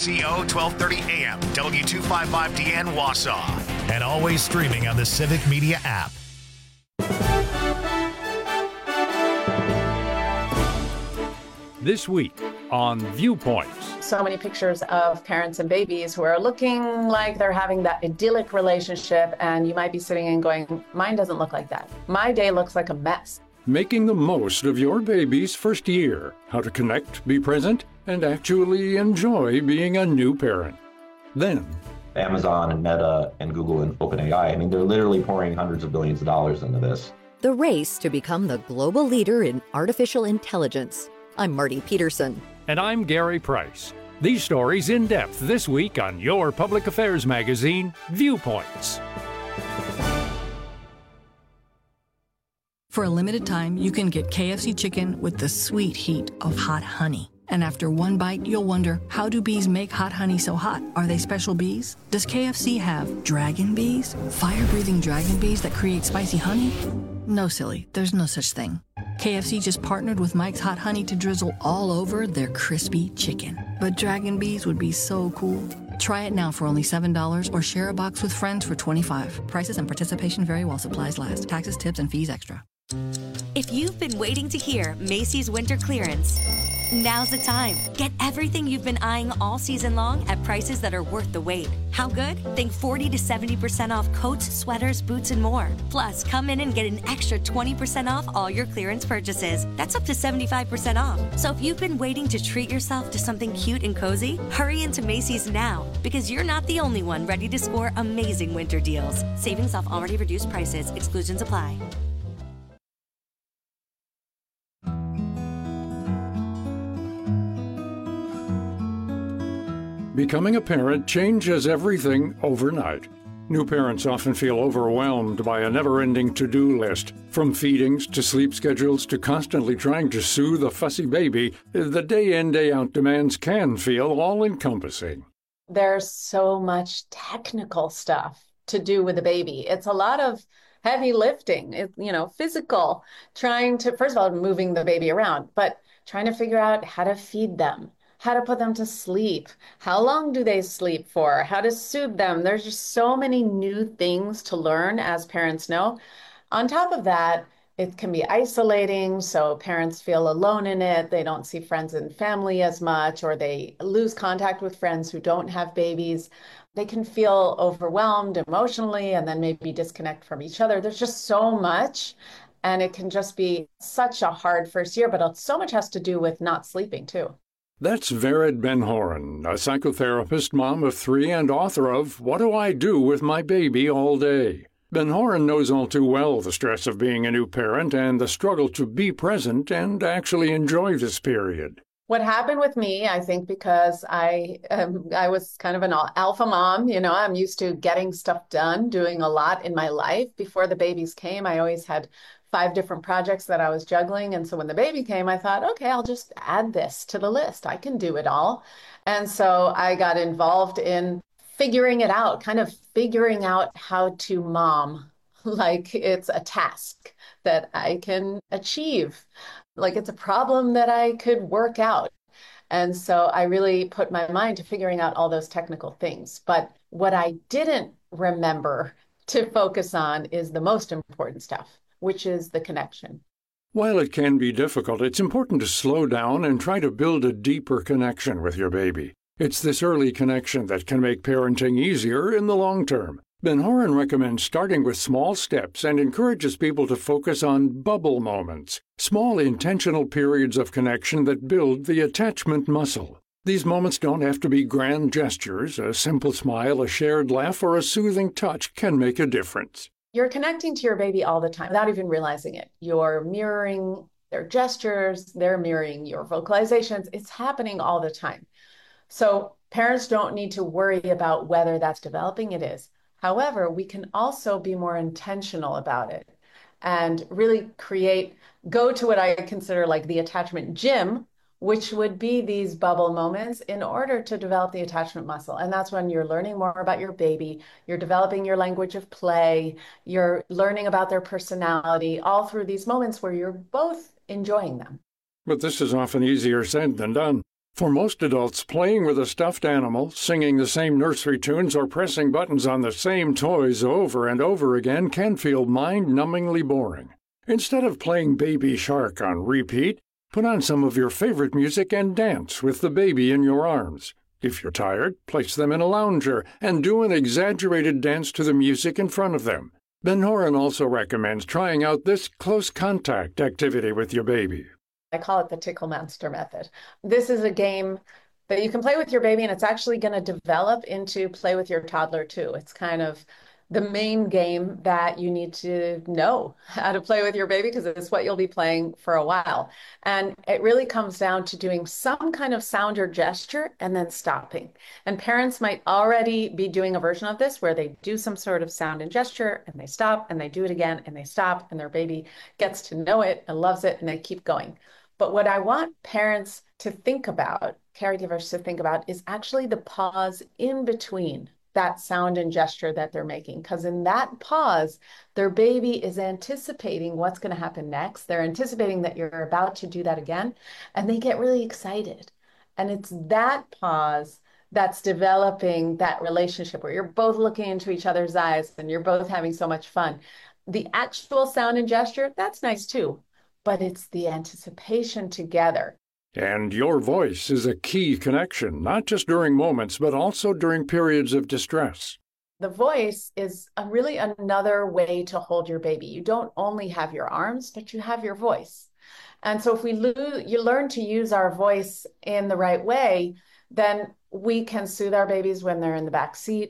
KFCO 1230 AM, W255DN Wausau, and always streaming on the Civic Media app. This week on Viewpoints. So many pictures of parents and babies who are looking like they're having that idyllic relationship, and you might be sitting and going, mine doesn't look like that. My day looks like a mess. Making the most of your baby's first year. How to connect, be present, and actually enjoy being a new parent. Then, Amazon and Meta and Google and OpenAI, I mean, they're literally pouring hundreds of billions of dollars into this. The race to become the global leader in artificial intelligence. I'm Marty Peterson. And I'm Gary Price. These stories in depth this week on your public affairs magazine, Viewpoints. For a limited time, you can get KFC chicken with the sweet heat of hot honey. And after one bite, you'll wonder, how do bees make hot honey so hot? Are they special bees? Does KFC have dragon bees? Fire-breathing dragon bees that create spicy honey? No, silly. There's no such thing. KFC just partnered with Mike's Hot Honey to drizzle all over their crispy chicken. But dragon bees would be so cool. Try it now for only $7 or share a box with friends for $25. Prices and participation vary while supplies last. Taxes, tips, and fees extra. If you've been waiting to hear Macy's winter clearance, now's the time. Get everything you've been eyeing all season long at prices that are worth the wait. How good? Think 40 to 70% off coats, sweaters, boots, and more. Plus, come in and get an extra 20% off all your clearance purchases. That's up to 75% off. So if you've been waiting to treat yourself to something cute and cozy, hurry into Macy's now, because you're not the only one ready to score amazing winter deals. Savings off already reduced prices. Exclusions apply. Becoming a parent changes everything overnight. New parents often feel overwhelmed by a never-ending to-do list. From feedings to sleep schedules to constantly trying to soothe a fussy baby, the day-in, day-out demands can feel all-encompassing. There's so much technical stuff to do with a baby. It's a lot of heavy lifting, physical, trying to, first of all, moving the baby around, but trying to figure out how to feed them, how to put them to sleep, how long do they sleep for, how to soothe them. There's just so many new things to learn, as parents know. On top of that, it can be isolating, so parents feel alone in it. They don't see friends and family as much, or they lose contact with friends who don't have babies. They can feel overwhelmed emotionally and then maybe disconnect from each other. There's just so much, and it can just be such a hard first year, but so much has to do with not sleeping too. That's Vered Ben-Horon, a psychotherapist, mom of 3, and author of What Do I Do With My Baby All Day? Ben-Horon knows all too well the stress of being a new parent and the struggle to be present and actually enjoy this period. What happened with me, I think, because I was kind of an alpha mom, I'm used to getting stuff done, doing a lot in my life. Before the babies came, I always had 5 different projects that I was juggling. And so when the baby came, I thought, okay, I'll just add this to the list. I can do it all. And so I got involved in figuring it out, kind of figuring out how to mom, like it's a task that I can achieve, like it's a problem that I could work out. And so I really put my mind to figuring out all those technical things. But what I didn't remember to focus on is the most important stuff, which is the connection. While it can be difficult, it's important to slow down and try to build a deeper connection with your baby. It's this early connection that can make parenting easier in the long term. Ben-Horon recommends starting with small steps and encourages people to focus on bubble moments, small intentional periods of connection that build the attachment muscle. These moments don't have to be grand gestures. A simple smile, a shared laugh, or a soothing touch can make a difference. You're connecting to your baby all the time without even realizing it. You're mirroring their gestures, they're mirroring your vocalizations. It's happening all the time. So parents don't need to worry about whether that's developing. It is. However, we can also be more intentional about it and really go to what I consider like the attachment gym, which would be these bubble moments in order to develop the attachment muscle. And that's when you're learning more about your baby, you're developing your language of play, you're learning about their personality, all through these moments where you're both enjoying them. But this is often easier said than done. For most adults, playing with a stuffed animal, singing the same nursery tunes, or pressing buttons on the same toys over and over again can feel mind-numbingly boring. Instead of playing Baby Shark on repeat, put on some of your favorite music and dance with the baby in your arms. If you're tired, place them in a lounger and do an exaggerated dance to the music in front of them. Ben Horan also recommends trying out this close contact activity with your baby. I call it the Tickle Monster method. This is a game that you can play with your baby, and it's actually going to develop into play with your toddler too. It's kind of the main game that you need to know how to play with your baby, because it's what you'll be playing for a while. And it really comes down to doing some kind of sound or gesture and then stopping. And parents might already be doing a version of this where they do some sort of sound and gesture and they stop and they do it again and they stop, and their baby gets to know it and loves it and they keep going. But what I want parents to think about, caregivers to think about, is actually the pause in between that sound and gesture that they're making. Because in that pause, their baby is anticipating what's going to happen next. They're anticipating that you're about to do that again, and they get really excited. And it's that pause that's developing that relationship where you're both looking into each other's eyes and you're both having so much fun. The actual sound and gesture, that's nice too, but it's the anticipation together. And your voice is a key connection, not just during moments, but also during periods of distress. The voice is really another way to hold your baby. You don't only have your arms, but you have your voice. And so if you learn to use our voice in the right way, then we can soothe our babies when they're in the back seat,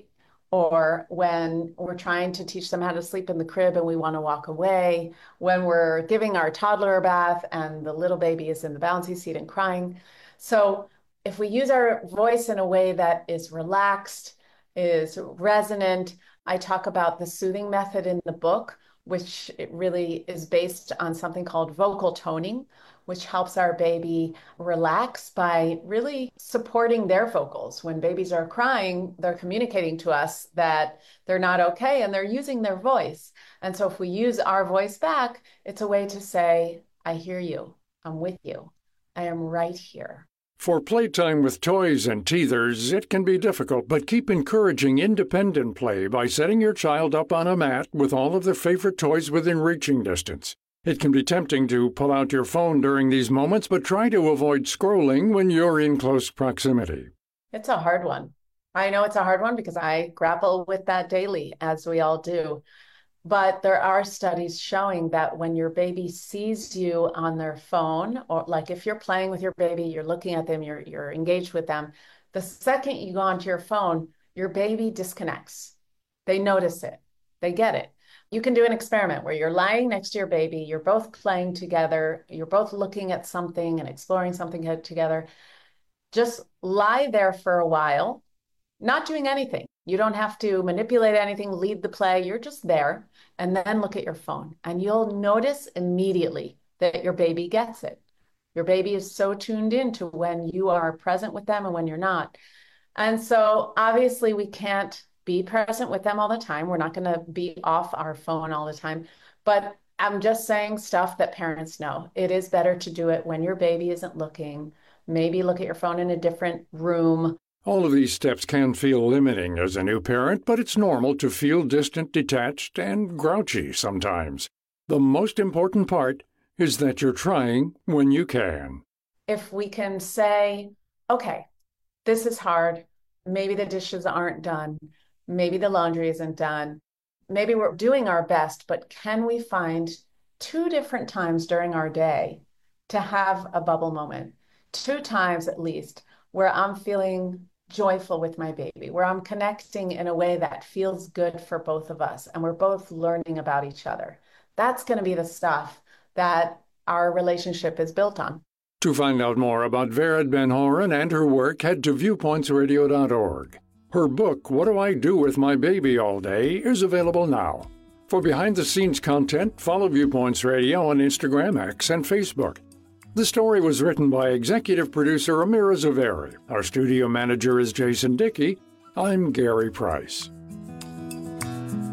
or when we're trying to teach them how to sleep in the crib and we want to walk away, when we're giving our toddler a bath and the little baby is in the bouncy seat and crying. So if we use our voice in a way that is relaxed, is resonant, I talk about the soothing method in the book, which it really is based on something called vocal toning, which helps our baby relax by really supporting their vocals. When babies are crying, they're communicating to us that they're not okay and they're using their voice. And so if we use our voice back, it's a way to say, I hear you, I'm with you, I am right here. For playtime with toys and teethers, it can be difficult, but keep encouraging independent play by setting your child up on a mat with all of their favorite toys within reaching distance. It can be tempting to pull out your phone during these moments, but try to avoid scrolling when you're in close proximity. It's a hard one. I know it's a hard one because I grapple with that daily, as we all do. But there are studies showing that when your baby sees you on their phone, or like if you're playing with your baby, you're looking at them, you're engaged with them, the second you go onto your phone, your baby disconnects. They notice it. They get it. You can do an experiment where you're lying next to your baby, you're both playing together, you're both looking at something and exploring something together. Just lie there for a while, not doing anything. You don't have to manipulate anything, lead the play. You're just there, and then look at your phone. And you'll notice immediately that your baby gets it. Your baby is so tuned in to when you are present with them and when you're not. And so obviously we can't be present with them all the time. We're not going to be off our phone all the time. But I'm just saying stuff that parents know. It is better to do it when your baby isn't looking. Maybe look at your phone in a different room. All of these steps can feel limiting as a new parent, but it's normal to feel distant, detached, and grouchy sometimes. The most important part is that you're trying when you can. If we can say, okay, this is hard. Maybe the dishes aren't done. Maybe the laundry isn't done. Maybe we're doing our best, but can we find 2 different times during our day to have a bubble moment? 2 times at least where I'm feeling joyful with my baby, where I'm connecting in a way that feels good for both of us, and we're both learning about each other. That's going to be the stuff that our relationship is built on. To find out more about Vered Ben-Horan and her work, head to viewpointsradio.org. Her book, What Do I Do With My Baby All Day, is available now. For behind-the-scenes content, follow Viewpoints Radio on Instagram, X, and Facebook. The story was written by executive producer Amira Zaveri. Our studio manager is Jason Dickey. I'm Gary Price.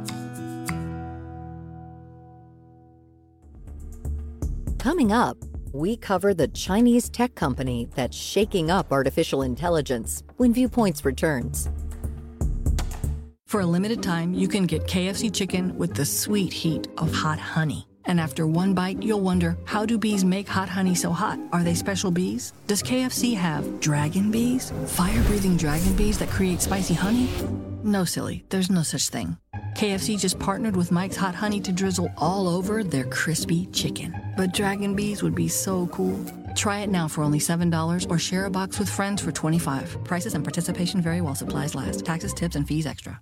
Coming up, we cover the Chinese tech company that's shaking up artificial intelligence when Viewpoints returns. For a limited time, you can get KFC chicken with the sweet heat of hot honey. And after one bite, you'll wonder, how do bees make hot honey so hot? Are they special bees? Does KFC have dragon bees? Fire-breathing dragon bees that create spicy honey? No, silly, there's no such thing. KFC just partnered with Mike's Hot Honey to drizzle all over their crispy chicken. But dragon bees would be so cool. Try it now for only $7 or share a box with friends for $25. Prices and participation vary while supplies last. Taxes, tips, and fees extra.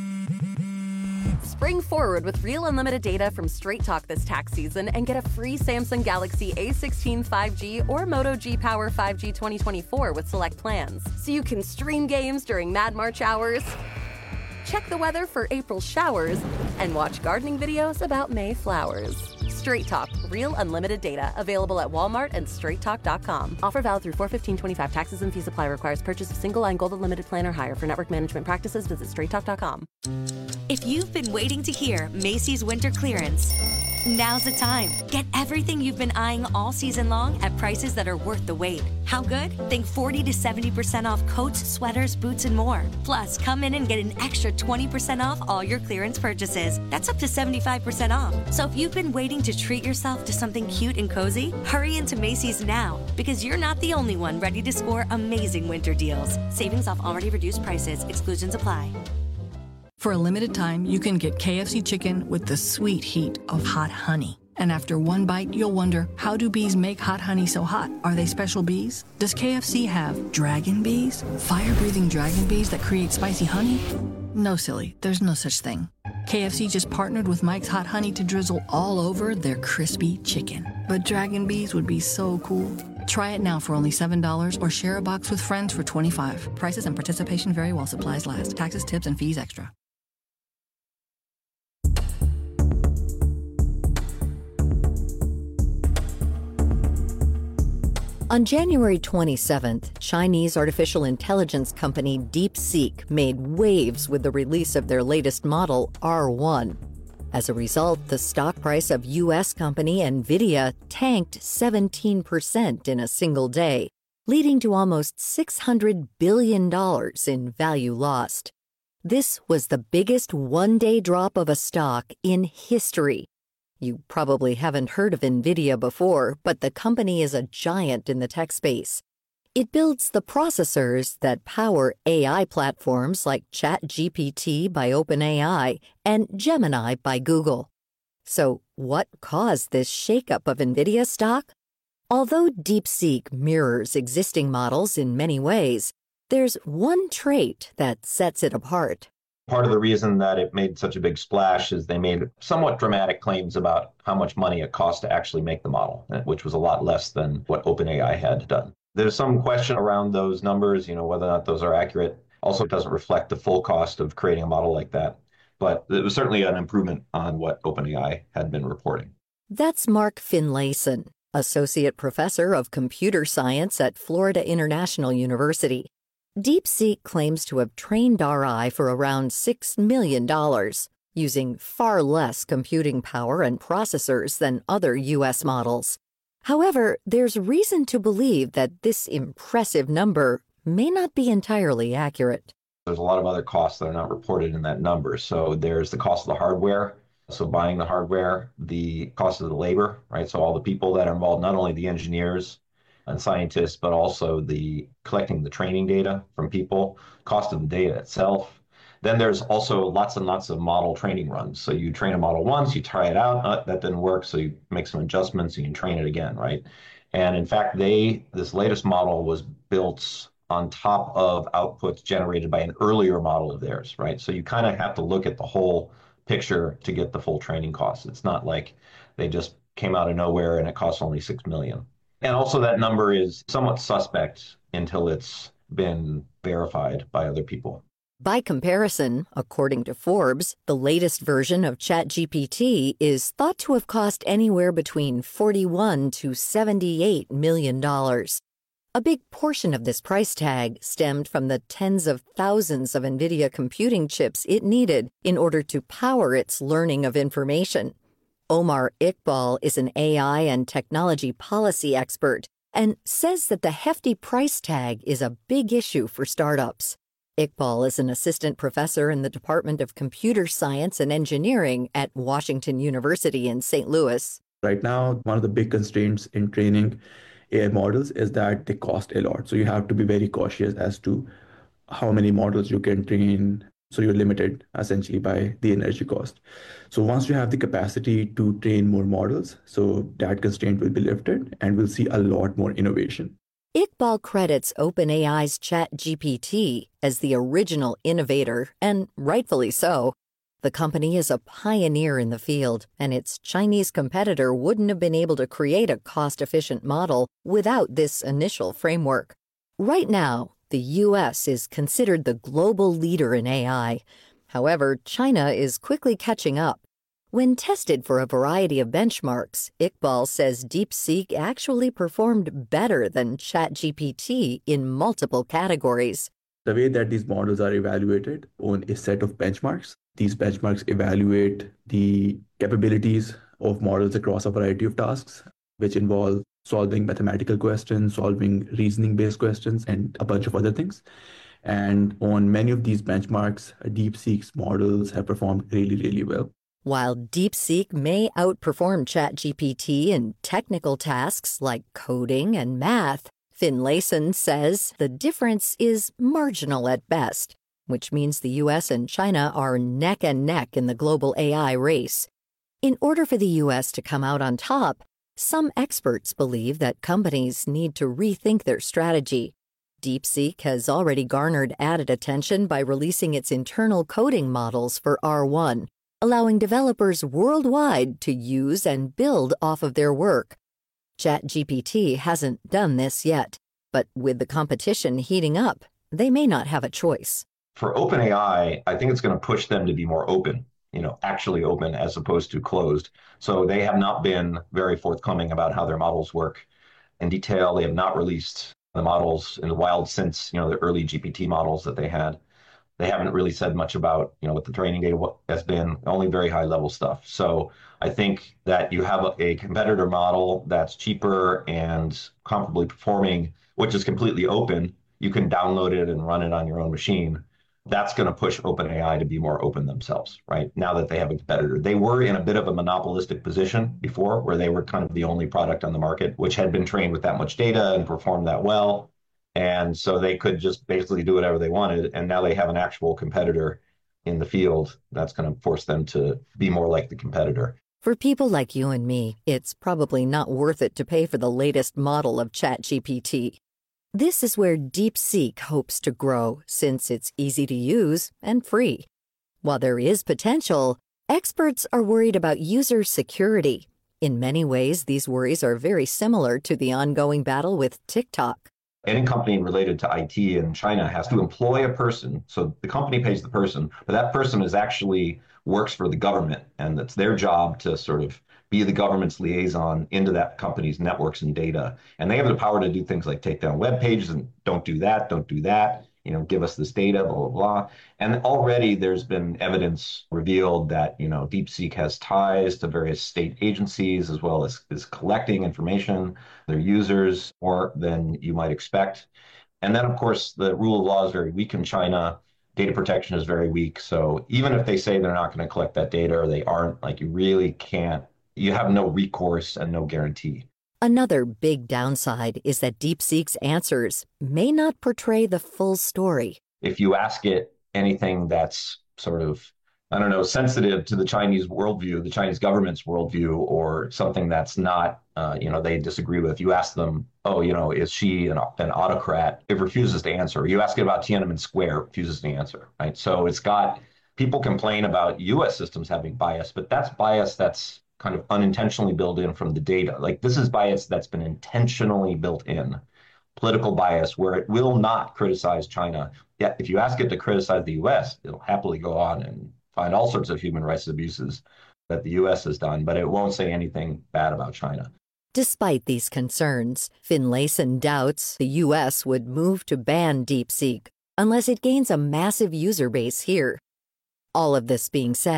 Spring forward with real unlimited data from Straight Talk this tax season and get a free Samsung Galaxy A16 5G or Moto G Power 5G 2024 with select plans. So you can stream games during Mad March hours, check the weather for April showers, and watch gardening videos about May flowers. Straight Talk, real unlimited data. Available at Walmart and straighttalk.com. Offer valid through 4/15/25. Taxes and fees apply. Requires purchase of single line gold unlimited plan or higher. For network management practices, visit straighttalk.com. If you've been waiting to hear Macy's winter clearance, now's the time. Get everything you've been eyeing all season long at prices that are worth the wait. How good? Think 40 to 70% off coats, sweaters, boots, and more. Plus, come in and get an extra 20% off all your clearance purchases. That's up to 75% off. So if you've been waiting to treat yourself to something cute and cozy, hurry into Macy's now, because you're not the only one ready to score amazing winter deals. Savings off already reduced prices. Exclusions apply. For a limited time, you can get KFC chicken with the sweet heat of hot honey. And after one bite, you'll wonder, how do bees make hot honey so hot? Are they special bees? Does KFC have dragon bees? Fire-breathing dragon bees that create spicy honey? No, silly, there's no such thing. KFC just partnered with Mike's Hot Honey to drizzle all over their crispy chicken. But dragon bees would be so cool. Try it now for only $7 or share a box with friends for $25. Prices and participation vary while supplies last. Taxes, tips, and fees extra. On January 27th, Chinese artificial intelligence company DeepSeek made waves with the release of their latest model, R1. As a result, the stock price of U.S. company NVIDIA tanked 17% in a single day, leading to almost $600 billion in value lost. This was the biggest one-day drop of a stock in history. You probably haven't heard of NVIDIA before, but the company is a giant in the tech space. It builds the processors that power AI platforms like ChatGPT by OpenAI and Gemini by Google. So what caused this shakeup of NVIDIA stock? Although DeepSeek mirrors existing models in many ways, there's one trait that sets it apart. Part of the reason that it made such a big splash is they made somewhat dramatic claims about how much money it cost to actually make the model, which was a lot less than what OpenAI had done. There's some question around those numbers, whether or not those are accurate. Also, it doesn't reflect the full cost of creating a model like that. But it was certainly an improvement on what OpenAI had been reporting. That's Mark Finlayson, Associate Professor of Computer Science at Florida International University. DeepSeek claims to have trained RI for around $6 million, using far less computing power and processors than other U.S. models. However, there's reason to believe that this impressive number may not be entirely accurate. There's a lot of other costs that are not reported in that number. So there's the cost of the hardware, so buying the hardware, the cost of the labor, right? So all the people that are involved, not only the engineers and scientists, but also the collecting the training data from people, cost of the data itself. Then there's also lots and lots of model training runs. So you train a model once, you try it out, that didn't work, so you make some adjustments, you can train it again, right? And in fact, this latest model was built on top of outputs generated by an earlier model of theirs, right? So you kind of have to look at the whole picture to get the full training costs. It's not like they just came out of nowhere and it costs only $6 million. And also that number is somewhat suspect until it's been verified by other people. By comparison, according to Forbes, the latest version of ChatGPT is thought to have cost anywhere between $41 to $78 million. A big portion of this price tag stemmed from the tens of thousands of NVIDIA computing chips it needed in order to power its learning of information. Omar Iqbal is an AI and technology policy expert and says that the hefty price tag is a big issue for startups. Iqbal is an assistant professor in the Department of Computer Science and Engineering at Washington University in St. Louis. Right now, one of the big constraints in training AI models is that they cost a lot. So you have to be very cautious as to how many models you can train. So you're limited essentially by the energy cost. So once you have the capacity to train more models, so that constraint will be lifted and we'll see a lot more innovation. Iqbal credits OpenAI's ChatGPT as the original innovator, and rightfully so. The company is a pioneer in the field, and its Chinese competitor wouldn't have been able to create a cost-efficient model without this initial framework. Right now, the U.S. is considered the global leader in AI. However, China is quickly catching up. When tested for a variety of benchmarks, Iqbal says DeepSeek actually performed better than ChatGPT in multiple categories. The way that these models are evaluated on a set of benchmarks, these benchmarks evaluate the capabilities of models across a variety of tasks, which involve solving mathematical questions, solving reasoning-based questions, and a bunch of other things. And on many of these benchmarks, DeepSeek's models have performed really, really well. While DeepSeek may outperform ChatGPT in technical tasks like coding and math, Finlayson says the difference is marginal at best, which means the U.S. and China are neck and neck in the global AI race. In order for the U.S. to come out on top, some experts believe that companies need to rethink their strategy. DeepSeek has already garnered added attention by releasing its internal coding models for R1, allowing developers worldwide to use and build off of their work. ChatGPT hasn't done this yet, but with the competition heating up, they may not have a choice. For OpenAI, I think it's going to push them to be more open, actually open as opposed to closed. So they have not been very forthcoming about how their models work in detail. They have not released the models in the wild since, the early GPT models that they had. They haven't really said much about, what the training data has been, only very high level stuff. So I think that you have a competitor model that's cheaper and comparably performing, which is completely open. You can download it and run it on your own machine. That's going to push OpenAI to be more open themselves, right? Now that they have a competitor. They were in a bit of a monopolistic position before, where they were kind of the only product on the market, which had been trained with that much data and performed that well. And so they could just basically do whatever they wanted. And now they have an actual competitor in the field that's going to force them to be more like the competitor. For people like you and me, it's probably not worth it to pay for the latest model of ChatGPT. This is where DeepSeek hopes to grow, since it's easy to use and free. While there is potential, experts are worried about user security. In many ways, these worries are very similar to the ongoing battle with TikTok. Any company related to IT in China has to employ a person. So the company pays the person, but that person actually works for the government. And it's their job to sort of be the government's liaison into that company's networks and data. And they have the power to do things like take down web pages and don't do that, give us this data, blah, blah, blah. And already there's been evidence revealed that, DeepSeek has ties to various state agencies, as well as is collecting information, their users, more than you might expect. And then, of course, the rule of law is very weak in China. Data protection is very weak. So even if they say they're not going to collect that data, or they aren't, you really can't, you have no recourse and no guarantee. Another big downside is that DeepSeek's answers may not portray the full story. If you ask it anything that's sort of, sensitive to the Chinese worldview, the Chinese government's worldview, or something that's not, they disagree with, you ask them, is she an autocrat? It refuses to answer. You ask it about Tiananmen Square, it refuses to answer, right? So people complain about U.S. systems having bias, but that's bias that's kind of unintentionally built in from the data. This is bias that's been intentionally built in, political bias, where it will not criticize China. Yet if you ask it to criticize the U.S., it'll happily go on and find all sorts of human rights abuses that the U.S. has done, but it won't say anything bad about China. Despite these concerns, Finlayson doubts the U.S. would move to ban DeepSeek unless it gains a massive user base here. All of this being said,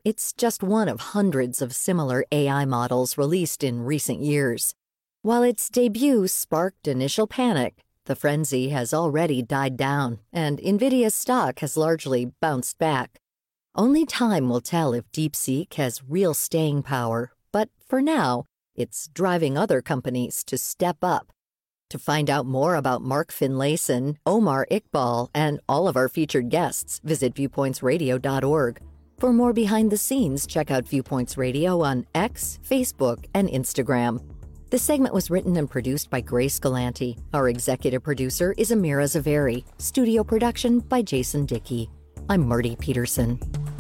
It's just one of hundreds of similar AI models released in recent years. While its debut sparked initial panic, the frenzy has already died down, and NVIDIA's stock has largely bounced back. Only time will tell if DeepSeek has real staying power, but for now, it's driving other companies to step up. To find out more about Mark Finlayson, Omar Iqbal, and all of our featured guests, visit viewpointsradio.org. For more behind the scenes, check out Viewpoints Radio on X, Facebook, and Instagram. The segment was written and produced by Grace Galanti. Our executive producer is Amira Zaveri. Studio production by Jason Dickey. I'm Marty Peterson.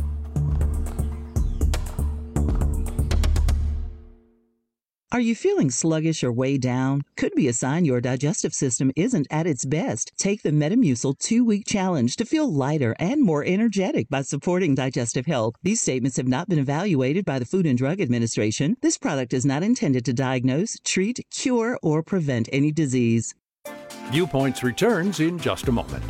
Are you feeling sluggish or way down? Could be a sign your digestive system isn't at its best. Take the Metamucil 2-week challenge to feel lighter and more energetic by supporting digestive health. These statements have not been evaluated by the Food and Drug Administration. This product is not intended to diagnose, treat, cure, or prevent any disease. Viewpoints returns in just a moment.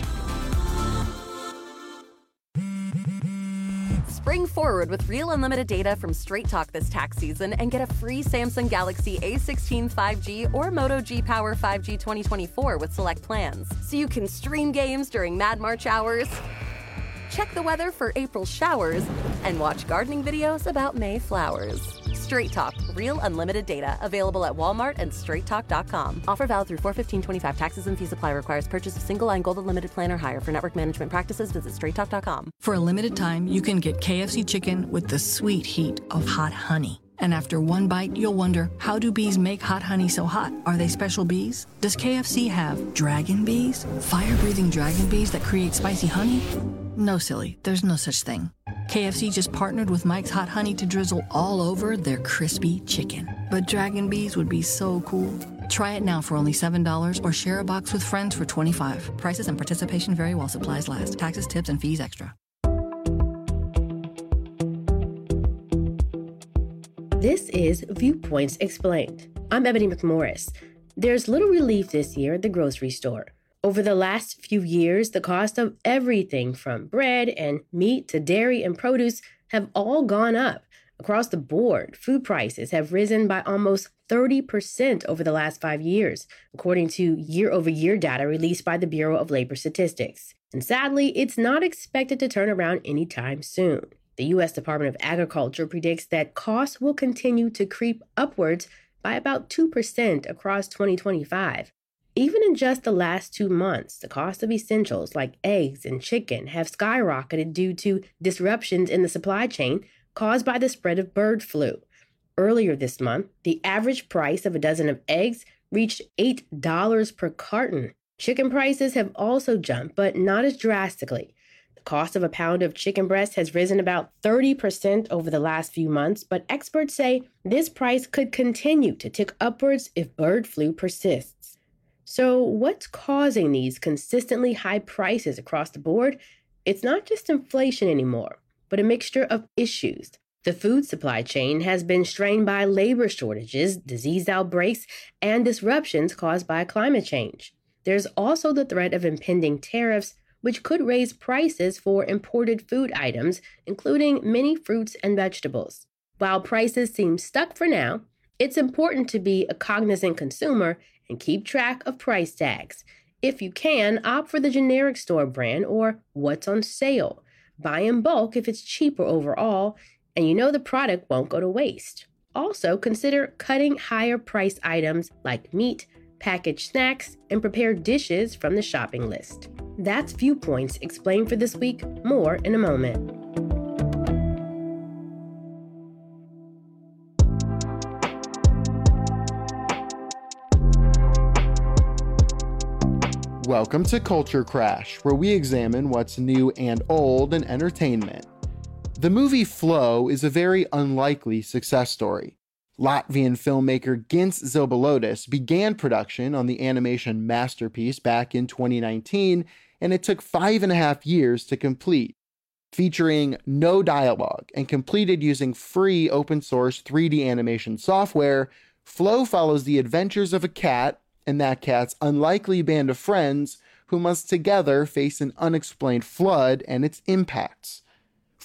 Spring forward with real unlimited data from Straight Talk this tax season and get a free Samsung Galaxy A16 5G or Moto G Power 5G 2024 with select plans. So you can stream games during Mad March hours, check the weather for April showers, and watch gardening videos about May flowers. Straight Talk, real unlimited data. Available at Walmart and straighttalk.com. Offer valid through 4/15/25. Taxes and fees apply. Requires purchase of single line gold unlimited plan or higher. For network management practices, visit straighttalk.com. For a limited time, you can get KFC chicken with the sweet heat of hot honey. And after one bite, you'll wonder, how do bees make hot honey so hot? Are they special bees? Does KFC have dragon bees? Fire-breathing dragon bees that create spicy honey? No, silly. There's no such thing. KFC just partnered with Mike's Hot Honey to drizzle all over their crispy chicken. But dragon bees would be so cool. Try it now for only $7 or share a box with friends for $25. Prices and participation vary while supplies last. Taxes, tips, and fees extra. This is Viewpoints Explained. I'm Ebony McMorris. There's little relief this year at the grocery store. Over the last few years, the cost of everything from bread and meat to dairy and produce have all gone up. Across the board, food prices have risen by almost 30% over the last 5 years, according to year-over-year data released by the Bureau of Labor Statistics. And sadly, it's not expected to turn around anytime soon. The U.S. Department of Agriculture predicts that costs will continue to creep upwards by about 2% across 2025. Even in just the last 2 months, the cost of essentials like eggs and chicken have skyrocketed due to disruptions in the supply chain caused by the spread of bird flu. Earlier this month, the average price of a dozen of eggs reached $8 per carton. Chicken prices have also jumped, but not as drastically. The cost of a pound of chicken breast has risen about 30% over the last few months, but experts say this price could continue to tick upwards if bird flu persists. So what's causing these consistently high prices across the board? It's not just inflation anymore, but a mixture of issues. The food supply chain has been strained by labor shortages, disease outbreaks, and disruptions caused by climate change. There's also the threat of impending tariffs, which could raise prices for imported food items, including many fruits and vegetables. While prices seem stuck for now, it's important to be a cognizant consumer and keep track of price tags. If you can, opt for the generic store brand or what's on sale. Buy in bulk if it's cheaper overall, and you know the product won't go to waste. Also, consider cutting higher price items like meat, packaged snacks, and prepared dishes from the shopping list. That's Viewpoints Explained for this week. More in a moment. Welcome to Culture Crash, where we examine what's new and old in entertainment. The movie Flow is a very unlikely success story. Latvian filmmaker Gins Zilbalodis began production on the animation masterpiece back in 2019, and it took 5.5 years to complete. Featuring no dialogue and completed using free open-source 3D animation software, Flow follows the adventures of a cat and that cat's unlikely band of friends who must together face an unexplained flood and its impacts.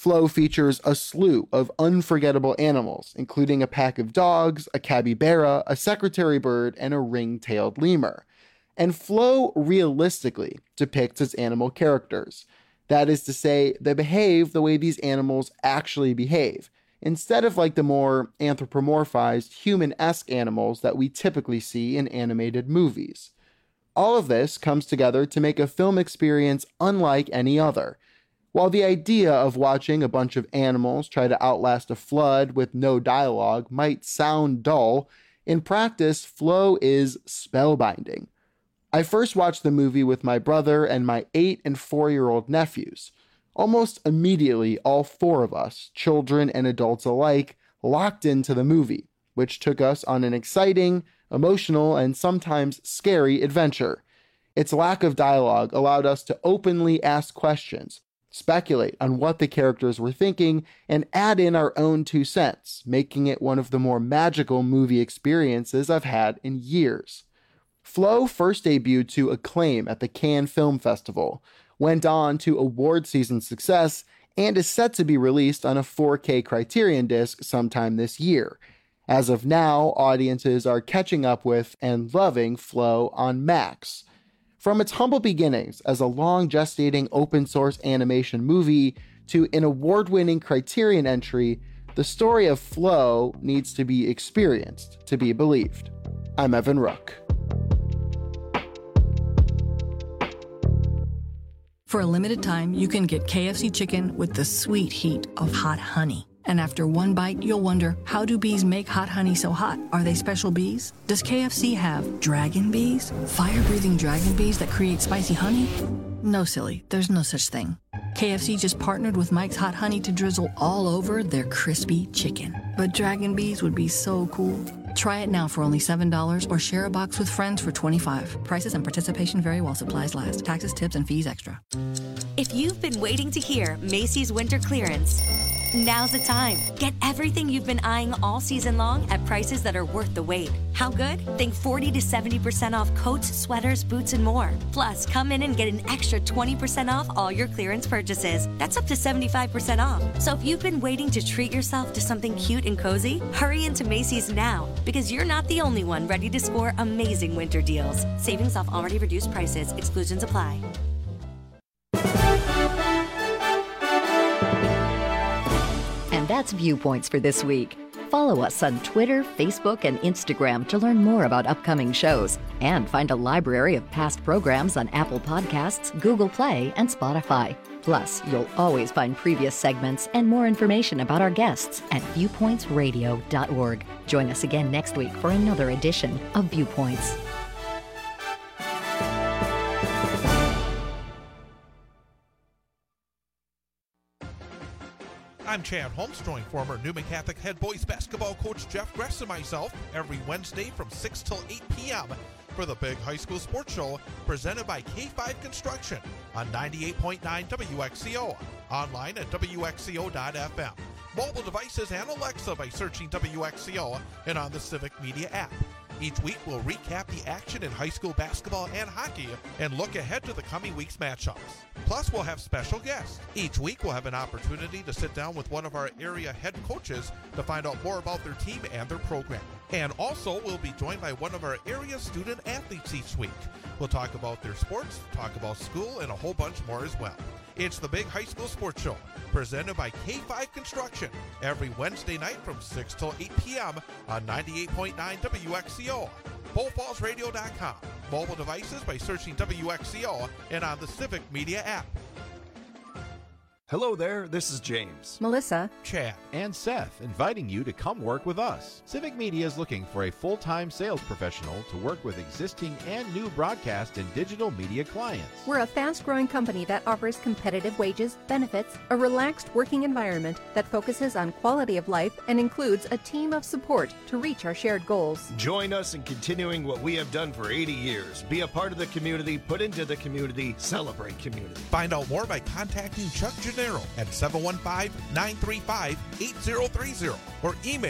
Flow features a slew of unforgettable animals, including a pack of dogs, a capybara, a secretary bird, and a ring-tailed lemur. And Flow realistically depicts its animal characters. That is to say, they behave the way these animals actually behave, instead of like the more anthropomorphized, human-esque animals that we typically see in animated movies. All of this comes together to make a film experience unlike any other. While the idea of watching a bunch of animals try to outlast a flood with no dialogue might sound dull, in practice, Flow is spellbinding. I first watched the movie with my brother and my 8 and 4-year-old nephews. Almost immediately, all 4 of us, children and adults alike, locked into the movie, which took us on an exciting, emotional, and sometimes scary adventure. Its lack of dialogue allowed us to openly ask questions, speculate on what the characters were thinking, and add in our own 2 cents, making it one of the more magical movie experiences I've had in years. Flow first debuted to acclaim at the Cannes Film Festival, went on to award season success, and is set to be released on a 4K Criterion disc sometime this year. As of now, audiences are catching up with and loving Flow on Max. From its humble beginnings as a long-gestating open-source animation movie to an award-winning Criterion entry, the story of Flow needs to be experienced to be believed. I'm Evan Rook. For a limited time, you can get KFC chicken with the sweet heat of hot honey. And after one bite, you'll wonder, how do bees make hot honey so hot? Are they special bees? Does KFC have dragon bees? Fire-breathing dragon bees that create spicy honey? No, silly. There's no such thing. KFC just partnered with Mike's Hot Honey to drizzle all over their crispy chicken. But dragon bees would be so cool. Try it now for only $7 or share a box with friends for $25. Prices and participation vary while supplies last. Taxes, tips, and fees extra. If you've been waiting to hear Macy's winter clearance, now's the time. Get everything you've been eyeing all season long at prices that are worth the wait. How good? Think 40 to 70% off coats, sweaters, boots, and more. Plus, come in and get an extra 20% off all your clearance purchases. That's up to 75% off. So if you've been waiting to treat yourself to something cute and cozy, hurry into Macy's now, because you're not the only one ready to score amazing winter deals. Savings off already reduced prices. Exclusions apply. And that's Viewpoints for this week. Follow us on Twitter, Facebook, and Instagram to learn more about upcoming shows and find a library of past programs on Apple Podcasts, Google Play, and Spotify. Plus, you'll always find previous segments and more information about our guests at viewpointsradio.org. Join us again next week for another edition of Viewpoints. I'm Chad Holmes, join former Newman Catholic head boys basketball coach Jeff Gress and myself every Wednesday from 6 till 8 p.m. for the Big High School Sports Show presented by K5 Construction on 98.9 WXCO, online at WXCO.FM, mobile devices and Alexa by searching WXCO and on the Civic Media app. Each week, we'll recap the action in high school basketball and hockey and look ahead to the coming week's matchups. Plus, we'll have special guests. Each week, we'll have an opportunity to sit down with one of our area head coaches to find out more about their team and their program. And also, we'll be joined by one of our area student athletes each week. We'll talk about their sports, talk about school, and a whole bunch more as well. It's the Big High School Sports Show, presented by K5 Construction, every Wednesday night from 6 till 8 p.m. on 98.9 WXCO, BullFallsRadio.com, mobile devices by searching WXCO, and on the Civic Media app. Hello there, this is James, Melissa, Chad, and Seth, inviting you to come work with us. Civic Media is looking for a full-time sales professional to work with existing and new broadcast and digital media clients. We're a fast-growing company that offers competitive wages, benefits, a relaxed working environment that focuses on quality of life and includes a team of support to reach our shared goals. Join us in continuing what we have done for 80 years. Be a part of the community, put into the community, celebrate community. Find out more by contacting Chuck Gennaro at 715-935-8030 or email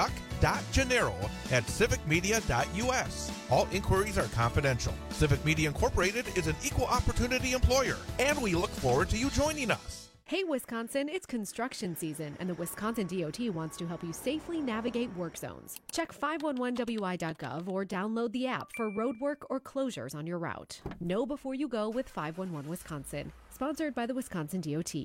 chuck.gennaro@civicmedia.us. All inquiries are confidential. Civic Media Incorporated is an equal opportunity employer, and we look forward to you joining us. Hey, Wisconsin, it's construction season, and the Wisconsin DOT wants to help you safely navigate work zones. Check 511wi.gov or download the app for roadwork or closures on your route. Know before you go with 511 Wisconsin. Sponsored by the Wisconsin DOT.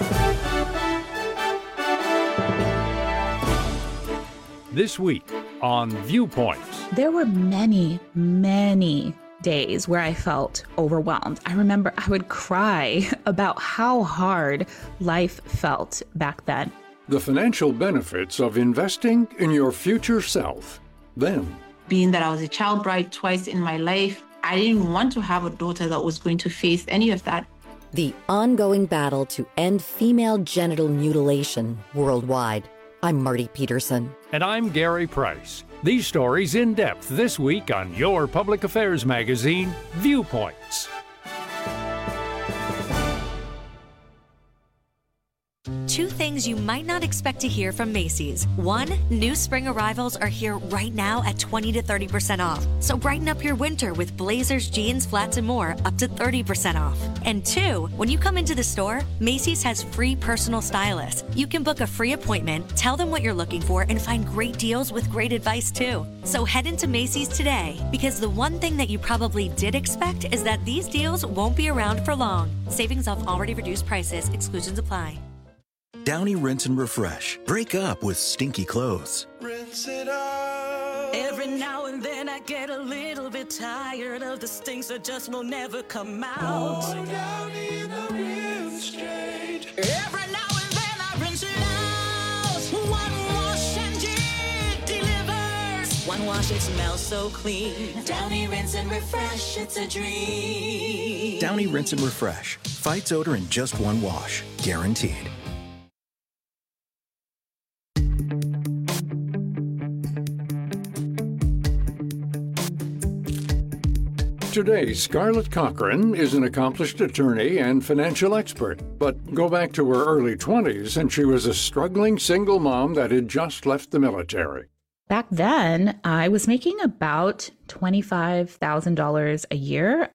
This week on Viewpoints. There were many days where I felt overwhelmed. I remember I would cry about how hard life felt back then. The financial benefits of investing in your future self. Then, being that I was a child bride twice in my life, I didn't want to have a daughter that was going to face any of that. The ongoing battle to end female genital mutilation worldwide. I'm Marty Peterson. And I'm Gary Price. These stories in depth this week on your public affairs magazine, Viewpoints. Two things you might not expect to hear from Macy's. One, new spring arrivals are here right now at 20 to 30% off. So brighten up your winter with blazers, jeans, flats, and more up to 30% off. And two, when you come into the store, Macy's has free personal stylists. You can book a free appointment, tell them what you're looking for, and find great deals with great advice too. So head into Macy's today, because the one thing that you probably did expect is that these deals won't be around for long. Savings off already reduced prices. Exclusions apply. Downy Rinse and Refresh. Break up with stinky clothes. Rinse it out. Every now and then I get a little bit tired of the stinks that just will never come out. Oh, Downy in a rinse straight. Every now and then I rinse it out. One wash and it delivers. One wash, it smells so clean. Downy Rinse and Refresh, it's a dream. Downy Rinse and Refresh. Fights odor in just one wash. Guaranteed. Today, Scarlett Cochran is an accomplished attorney and financial expert. But go back to her early 20s and she was a struggling single mom that had just left the military. Back then, I was making about $25,000 a year.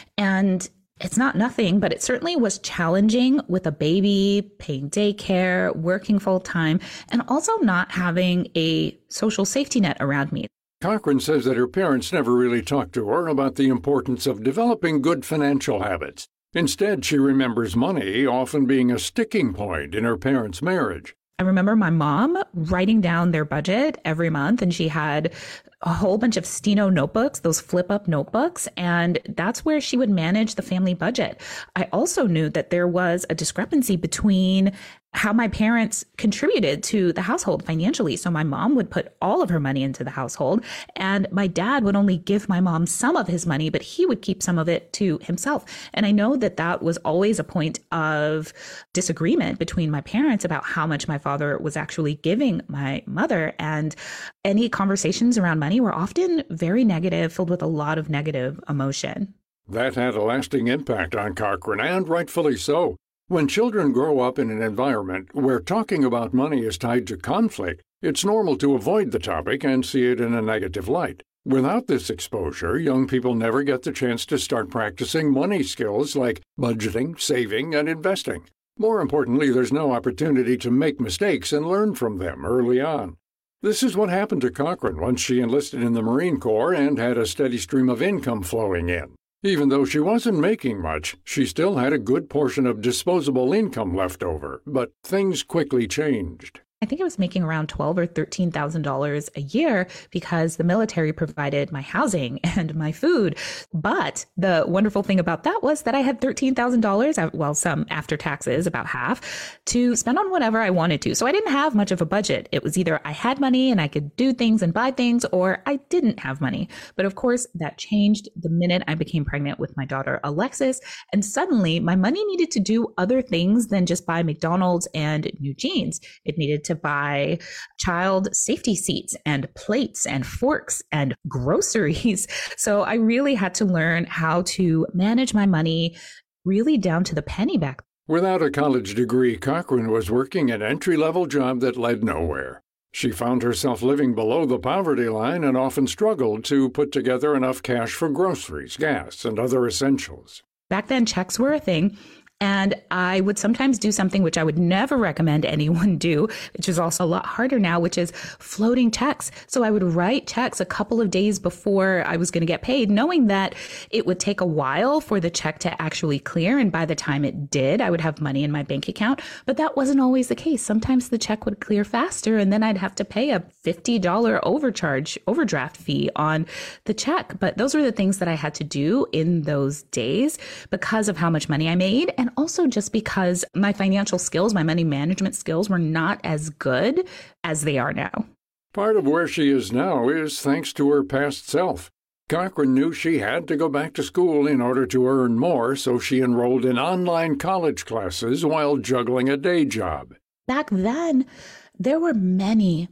And it's not nothing, but it certainly was challenging with a baby, paying daycare, working full time, and also not having a social safety net around me. Cochran says that her parents never really talked to her about the importance of developing good financial habits. Instead, she remembers money often being a sticking point in her parents' marriage. I remember my mom writing down their budget every month, and she had a whole bunch of Steno notebooks, those flip-up notebooks, and that's where she would manage the family budget. I also knew that there was a discrepancy between how my parents contributed to the household financially. So my mom would put all of her money into the household, and my dad would only give my mom some of his money, but he would keep some of it to himself. And I know that that was always a point of disagreement between my parents about how much my father was actually giving my mother. And any conversations around money were often very negative, filled with a lot of negative emotion. That had a lasting impact on Cochran, and rightfully so. When children grow up in an environment where talking about money is tied to conflict, it's normal to avoid the topic and see it in a negative light. Without this exposure, young people never get the chance to start practicing money skills like budgeting, saving, and investing. More importantly, there's no opportunity to make mistakes and learn from them early on. This is what happened to Cochran once she enlisted in the Marine Corps and had a steady stream of income flowing in. Even though she wasn't making much, she still had a good portion of disposable income left over, but things quickly changed. I think I was making around $12,000 or $13,000 a year because the military provided my housing and my food. But the wonderful thing about that was that I had $13,000, well, some after taxes, about half, to spend on whatever I wanted to. So I didn't have much of a budget. It was either I had money and I could do things and buy things, or I didn't have money. But of course, that changed the minute I became pregnant with my daughter, Alexis. And suddenly my money needed to do other things than just buy McDonald's and new jeans. It needed to buy child safety seats and plates and forks and groceries. So I really had to learn how to manage my money really down to the penny back. Without a college degree, Cochran was working an entry-level job that led nowhere. She found herself living below the poverty line and often struggled to put together enough cash for groceries, gas, and other essentials. Back then, checks were a thing. And I would sometimes do something which I would never recommend anyone do, which is also a lot harder now, which is floating checks. So I would write checks a couple of days before I was going to get paid, knowing that it would take a while for the check to actually clear. And by the time it did, I would have money in my bank account. But that wasn't always the case. Sometimes the check would clear faster, and then I'd have to pay a $50 overdraft fee on the check. But those were the things that I had to do in those days because of how much money I made. And also just because my financial skills, my money management skills were not as good as they are now. Part of where she is now is thanks to her past self. Cochran knew she had to go back to school in order to earn more, so she enrolled in online college classes while juggling a day job. Back then, there were many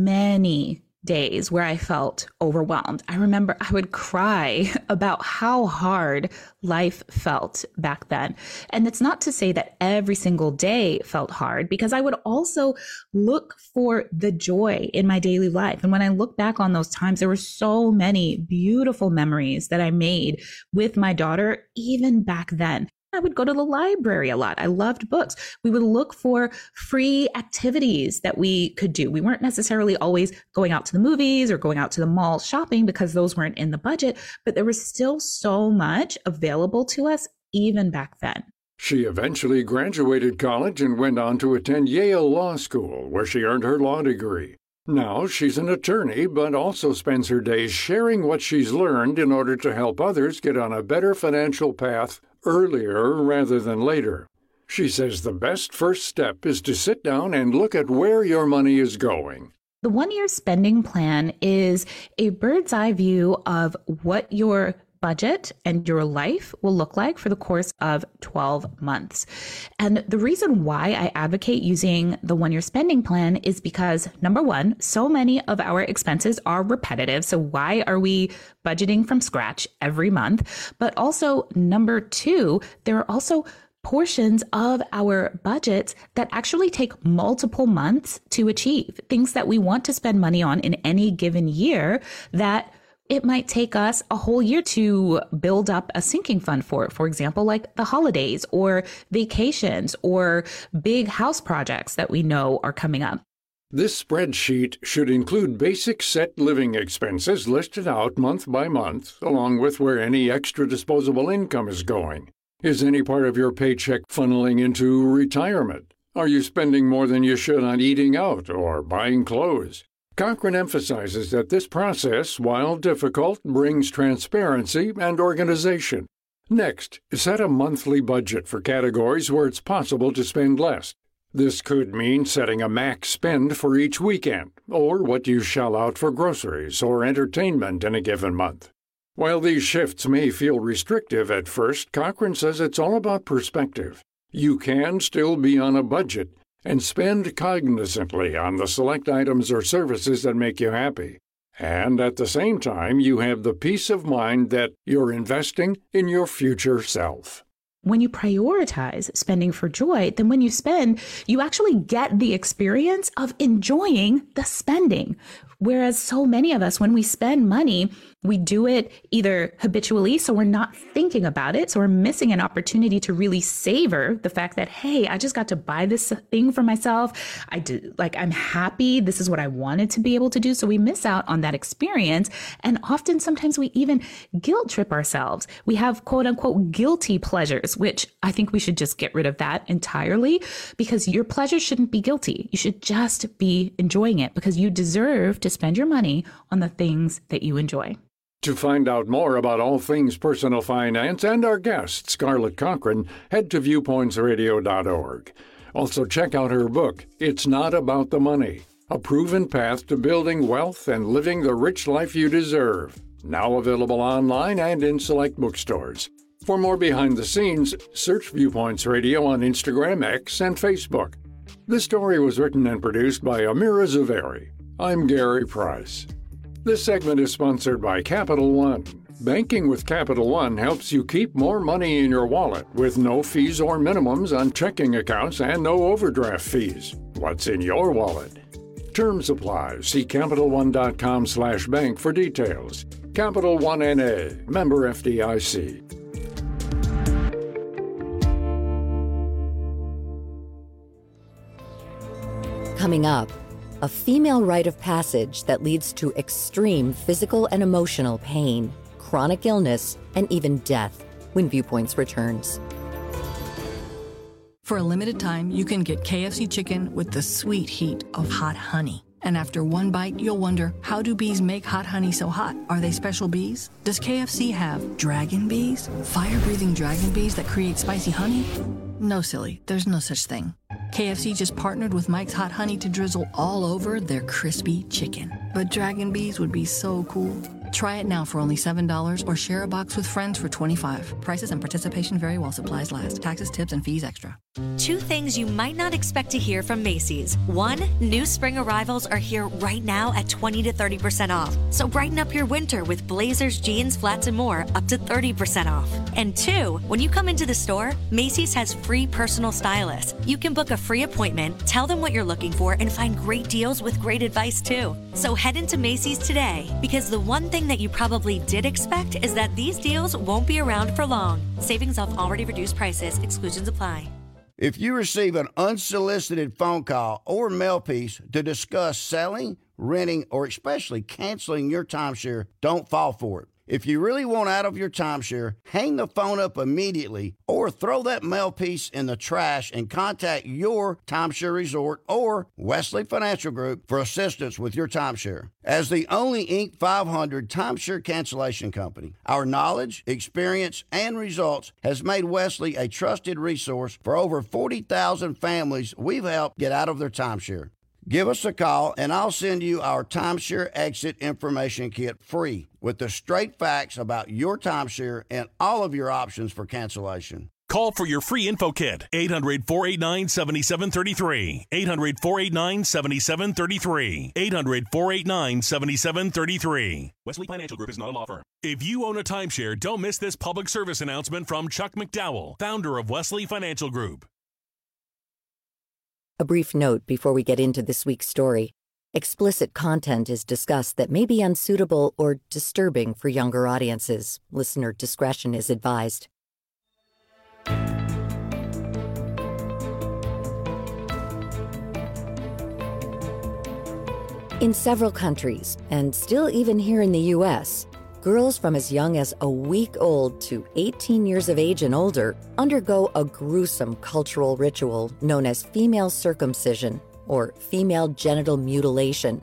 days where I felt overwhelmed. I remember I would cry about how hard life felt back then. And it's not to say that every single day felt hard, because I would also look for the joy in my daily life. And when I look back on those times, there were so many beautiful memories that I made with my daughter, even back then. I would go to the library a lot. I loved books. We would look for free activities that we could do. We weren't necessarily always going out to the movies or going out to the mall shopping because those weren't in the budget, but there was still so much available to us even back then. She eventually graduated college and went on to attend Yale Law School, where she earned her law degree. Now she's an attorney, but also spends her days sharing what she's learned in order to help others get on a better financial path earlier rather than later. She says the best first step is to sit down and look at where your money is going. The 1-year spending plan is a bird's eye view of what your budget and your life will look like for the course of 12 months. And the reason why I advocate using the 1-year spending plan is because, number one, so many of our expenses are repetitive. So why are we budgeting from scratch every month? But also, number two, there are also portions of our budgets that actually take multiple months to achieve. Things that we want to spend money on in any given year that it might take us a whole year to build up a sinking fund for example, like the holidays or vacations or big house projects that we know are coming up. This spreadsheet should include basic set living expenses listed out month by month, along with where any extra disposable income is going. Is any part of your paycheck funneling into retirement? Are you spending more than you should on eating out or buying clothes? Cochran emphasizes that this process, while difficult, brings transparency and organization. Next, set a monthly budget for categories where it's possible to spend less. This could mean setting a max spend for each weekend, or what you shell out for groceries or entertainment in a given month. While these shifts may feel restrictive at first, Cochran says it's all about perspective. You can still be on a budget and spend cognizantly on the select items or services that make you happy. And at the same time, you have the peace of mind that you're investing in your future self. When you prioritize spending for joy, then when you spend, you actually get the experience of enjoying the spending. Whereas so many of us, when we spend money, we do it either habitually, so we're not thinking about it. So we're missing an opportunity to really savor the fact that, hey, I just got to buy this thing for myself. I'm happy. This is what I wanted to be able to do. So we miss out on that experience. And often, sometimes we even guilt trip ourselves. We have quote unquote guilty pleasures, which I think we should just get rid of that entirely, because your pleasure shouldn't be guilty. You should just be enjoying it because you deserve to spend your money on the things that you enjoy. To find out more about all things personal finance and our guest, Scarlett Cochran, head to viewpointsradio.org. Also, check out her book, It's Not About the Money, A Proven Path to Building Wealth and Living the Rich Life You Deserve. Now available online and in select bookstores. For more behind the scenes, search Viewpoints Radio on Instagram, X, and Facebook. This story was written and produced by Amira Zaveri. I'm Gary Price. This segment is sponsored by Capital One. Banking with Capital One helps you keep more money in your wallet with no fees or minimums on checking accounts and no overdraft fees. What's in your wallet? Terms apply. See CapitalOne.com/bank for details. Capital One N.A., member FDIC. Coming up, a female rite of passage that leads to extreme physical and emotional pain, chronic illness, and even death when Viewpoints returns. For a limited time, you can get KFC chicken with the sweet heat of hot honey. And after one bite, you'll wonder, how do bees make hot honey so hot? Are they special bees? Does KFC have dragon bees? Fire-breathing dragon bees that create spicy honey? No, silly. There's no such thing. KFC just partnered with Mike's Hot Honey to drizzle all over their crispy chicken. But dragon bees would be so cool. Try it now for only $7 or share a box with friends for $25. Prices and participation vary while supplies last. Taxes, tips, and fees extra. 2 things you might not expect to hear from Macy's. 1, new spring arrivals are here right now at 20 to 30% off. So brighten up your winter with blazers, jeans, flats, and more up to 30% off. And 2, when you come into the store, Macy's has free personal stylists. You can book a free appointment, tell them what you're looking for, and find great deals with great advice too. So head into Macy's today, because the one thing that you probably did expect is that these deals won't be around for long. Savings off already reduced prices. Exclusions apply. If you receive an unsolicited phone call or mail piece to discuss selling, renting, or especially canceling your timeshare, don't fall for it. If you really want out of your timeshare, hang the phone up immediately or throw that mail piece in the trash and contact your timeshare resort or Wesley Financial Group for assistance with your timeshare. As the only Inc. 500 timeshare cancellation company, our knowledge, experience, and results has made Wesley a trusted resource for over 40,000 families we've helped get out of their timeshare. Give us a call, and I'll send you our Timeshare Exit Information Kit free with the straight facts about your timeshare and all of your options for cancellation. Call for your free info kit, 800-489-7733, 800-489-7733, 800-489-7733. Wesley Financial Group is not a law firm. If you own a timeshare, don't miss this public service announcement from Chuck McDowell, founder of Wesley Financial Group. A brief note before we get into this week's story. Explicit content is discussed that may be unsuitable or disturbing for younger audiences. Listener discretion is advised. In several countries, and still even here in the U.S., girls from as young as a week old to 18 years of age and older undergo a gruesome cultural ritual known as female circumcision, or female genital mutilation,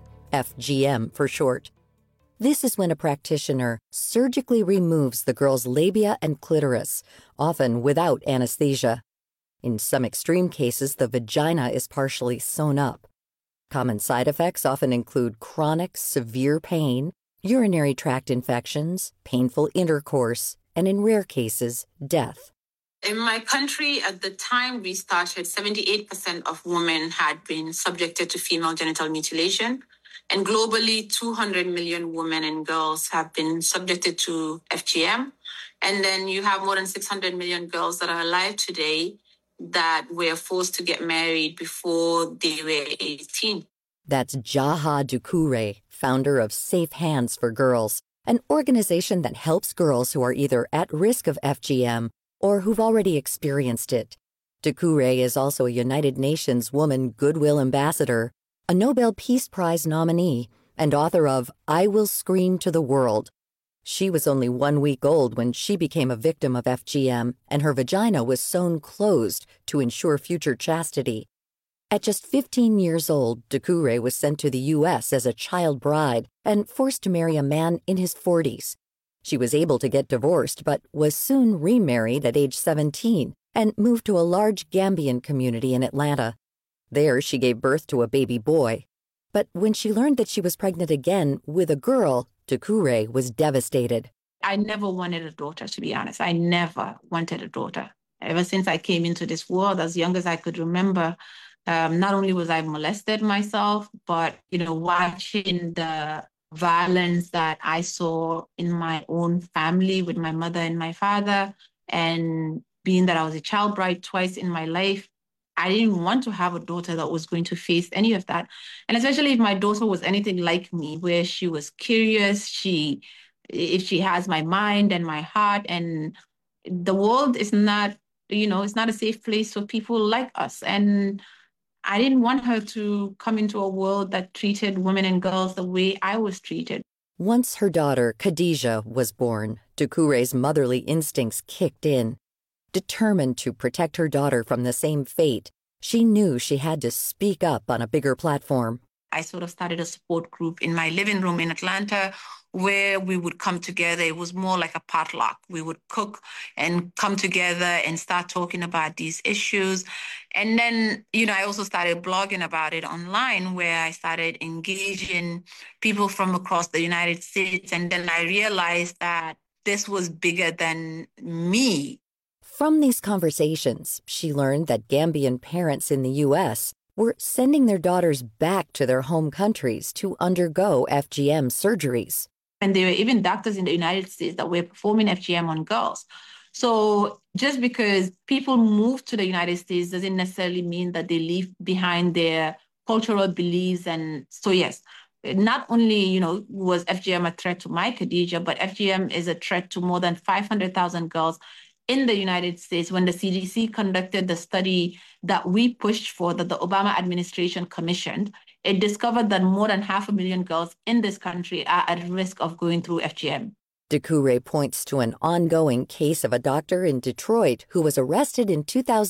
FGM for short. This is when a practitioner surgically removes the girl's labia and clitoris, often without anesthesia. In some extreme cases, the vagina is partially sewn up. Common side effects often include chronic, severe pain, urinary tract infections, painful intercourse, and in rare cases, death. In my country, at the time we started, 78% of women had been subjected to female genital mutilation. And globally, 200 million women and girls have been subjected to FGM. And then you have more than 600 million girls that are alive today that were forced to get married before they were 18. That's Jaha Doucouré, founder of Safe Hands for Girls, an organization that helps girls who are either at risk of FGM or who've already experienced it. Doucouré is also a United Nations Woman Goodwill Ambassador, a Nobel Peace Prize nominee, and author of I Will Scream to the World. She was only 1 week old when she became a victim of FGM, and her vagina was sewn closed to ensure future chastity. At just 15 years old, Doucouré was sent to the U.S. as a child bride and forced to marry a man in his 40s. She was able to get divorced, but was soon remarried at age 17 and moved to a large Gambian community in Atlanta. There, she gave birth to a baby boy. But when she learned that she was pregnant again with a girl, Doucouré was devastated. I never wanted a daughter, to be honest. I never wanted a daughter. Ever since I came into this world, as young as I could remember, not only was I molested myself, but, watching the violence that I saw in my own family with my mother and my father, and being that I was a child bride twice in my life, I didn't want to have a daughter that was going to face any of that. And especially if my daughter was anything like me, where she was curious, if she has my mind and my heart, and the world is not, it's not a safe place for people like us. And I didn't want her to come into a world that treated women and girls the way I was treated. Once her daughter, Khadijah, was born, Doucouré's motherly instincts kicked in. Determined to protect her daughter from the same fate, she knew she had to speak up on a bigger platform. I sort of started a support group in my living room in Atlanta where we would come together. It was more like a potluck. We would cook and come together and start talking about these issues. And then, I also started blogging about it online where I started engaging people from across the United States. And then I realized that this was bigger than me. From these conversations, she learned that Gambian parents in the U.S. were sending their daughters back to their home countries to undergo FGM surgeries. And there were even doctors in the United States that were performing FGM on girls. So just because people move to the United States doesn't necessarily mean that they leave behind their cultural beliefs. And so, yes, not only, was FGM a threat to my Khadijah, but FGM is a threat to more than 500,000 girls in the United States. When the CDC conducted the study that we pushed for, that the Obama administration commissioned, it discovered that more than 500,000 girls in this country are at risk of going through FGM. Doucouré points to an ongoing case of a doctor in Detroit who was arrested in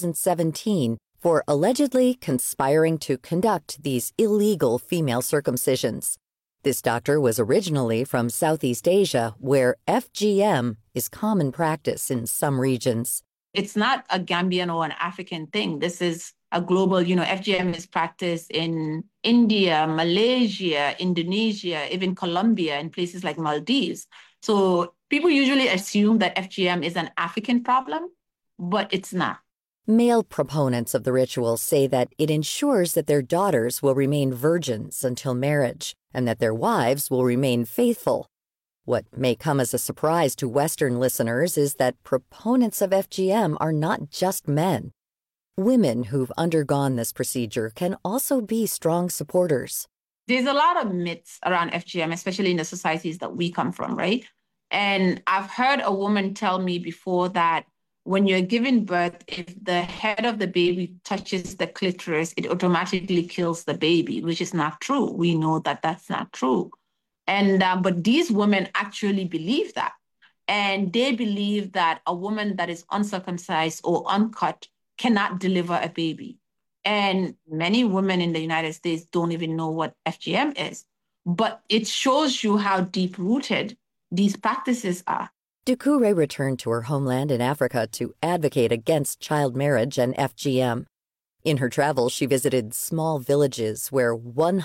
2017 for allegedly conspiring to conduct these illegal female circumcisions. This doctor was originally from Southeast Asia, where FGM is common practice in some regions. It's not a Gambian or an African thing. This is a global, FGM is practiced in India, Malaysia, Indonesia, even Colombia, and places like Maldives. So people usually assume that FGM is an African problem, but it's not. Male proponents of the ritual say that it ensures that their daughters will remain virgins until marriage and that their wives will remain faithful. What may come as a surprise to Western listeners is that proponents of FGM are not just men. Women who've undergone this procedure can also be strong supporters. There's a lot of myths around FGM, especially in the societies that we come from, right? And I've heard a woman tell me before that when you're giving birth, if the head of the baby touches the clitoris, it automatically kills the baby, which is not true. We know that that's not true. And but these women actually believe that. And they believe that a woman that is uncircumcised or uncut cannot deliver a baby. And many women in the United States don't even know what FGM is. But it shows you how deep-rooted these practices are. Doucouré returned to her homeland in Africa to advocate against child marriage and FGM. In her travels, she visited small villages where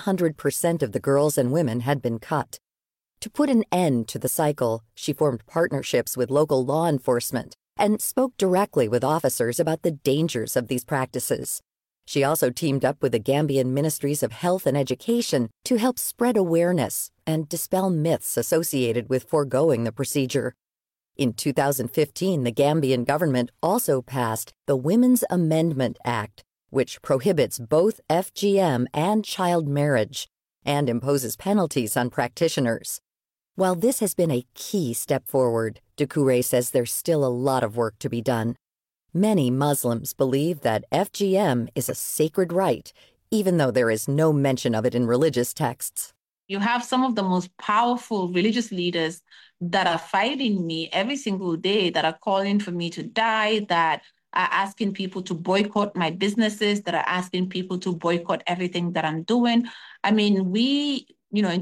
100% of the girls and women had been cut. To put an end to the cycle, she formed partnerships with local law enforcement and spoke directly with officers about the dangers of these practices. She also teamed up with the Gambian Ministries of Health and Education to help spread awareness and dispel myths associated with foregoing the procedure. In 2015, the Gambian government also passed the Women's Amendment Act, which prohibits both FGM and child marriage and imposes penalties on practitioners. While this has been a key step forward, Doucouré says there's still a lot of work to be done. Many Muslims believe that FGM is a sacred right, even though there is no mention of it in religious texts. You have some of the most powerful religious leaders that are fighting me every single day, that are calling for me to die, that are asking people to boycott my businesses, that are asking people to boycott everything that I'm doing. I mean, in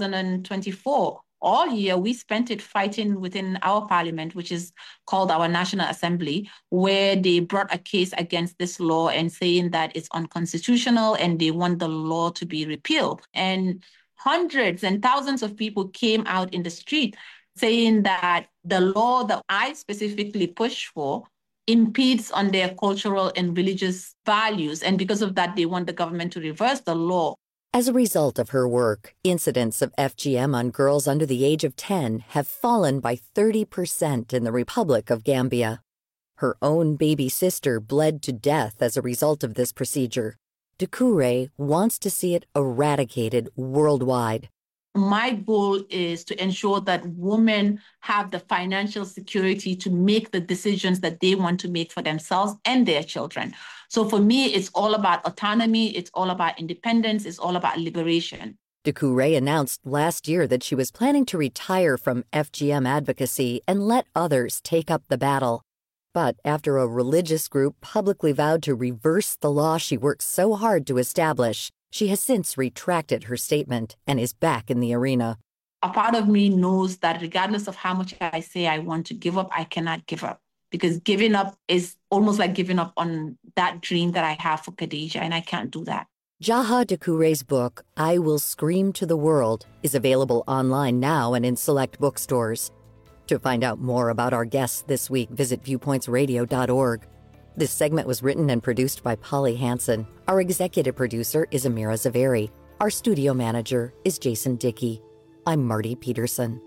2024, all year, we spent it fighting within our parliament, which is called our National Assembly, where they brought a case against this law and saying that it's unconstitutional and they want the law to be repealed. And hundreds and thousands of people came out in the street saying that the law that I specifically push for impedes on their cultural and religious values. And because of that, they want the government to reverse the law. As a result of her work, incidents of FGM on girls under the age of 10 have fallen by 30% in the Republic of Gambia. Her own baby sister bled to death as a result of this procedure. Doucouré wants to see it eradicated worldwide. My goal is to ensure that women have the financial security to make the decisions that they want to make for themselves and their children. So for me, it's all about autonomy, it's all about independence, it's all about liberation. Doucouré announced last year that she was planning to retire from FGM advocacy and let others take up the battle. But after a religious group publicly vowed to reverse the law she worked so hard to establish, she has since retracted her statement and is back in the arena. A part of me knows that regardless of how much I say I want to give up, I cannot give up. Because giving up is almost like giving up on that dream that I have for Khadijah, and I can't do that. Jaha Doucouré's book, I Will Scream to the World, is available online now and in select bookstores. To find out more about our guests this week, visit viewpointsradio.org. This segment was written and produced by Polly Hansen. Our executive producer is Amira Zaveri. Our studio manager is Jason Dickey. I'm Marty Peterson.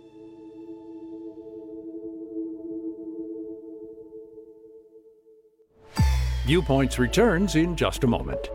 Viewpoints returns in just a moment.